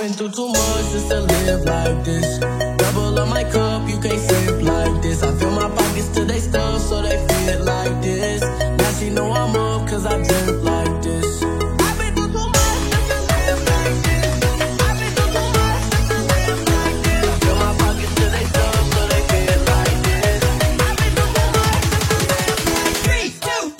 been through too much just to live like this. Double up my cup, you can't